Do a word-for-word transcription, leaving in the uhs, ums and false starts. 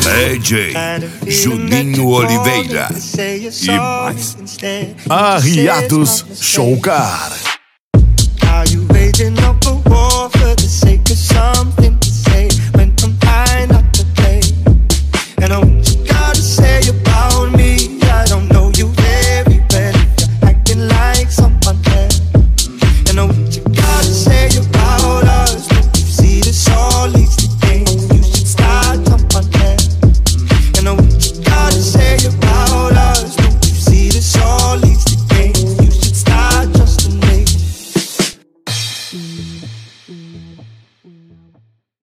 D J Juninho Oliveira e mais Arriados Showcar. Are you waging up a war for the sake of something?